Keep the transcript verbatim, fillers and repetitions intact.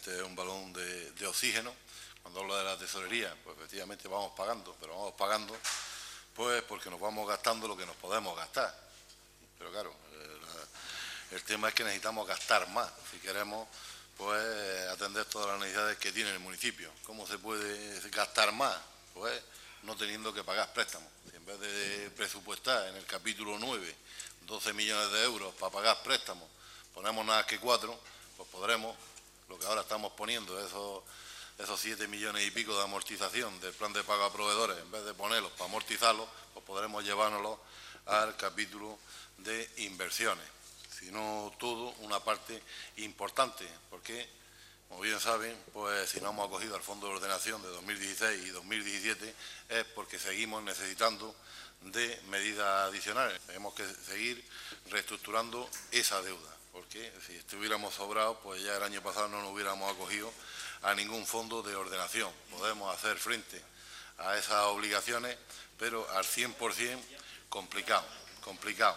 efectivamente es un balón de, de oxígeno. Cuando hablo de la tesorería, pues efectivamente vamos pagando, pero vamos pagando pues porque nos vamos gastando lo que nos podemos gastar. Pero claro, eh, la, el tema es que necesitamos gastar más si queremos pues atender todas las necesidades que tiene el municipio. ¿Cómo se puede gastar más? Pues no teniendo que pagar préstamos. Si en vez de presupuestar en el capítulo nueve doce millones de euros para pagar préstamos, ponemos nada que cuatro, pues podremos, lo que ahora estamos poniendo, esos, esos siete millones y pico de amortización del plan de pago a proveedores, en vez de ponerlos para amortizarlos, pues podremos llevárnoslos al capítulo de inversiones. Si no todo, una parte importante, porque, como bien saben, pues si no hemos acogido al Fondo de Ordenación de dos mil dieciséis y dos mil diecisiete es porque seguimos necesitando de medidas adicionales. Tenemos que seguir reestructurando esa deuda, porque si estuviéramos sobrados, pues ya el año pasado no nos hubiéramos acogido a ningún fondo de ordenación. Podemos hacer frente a esas obligaciones, pero al cien por cien complicado, complicado.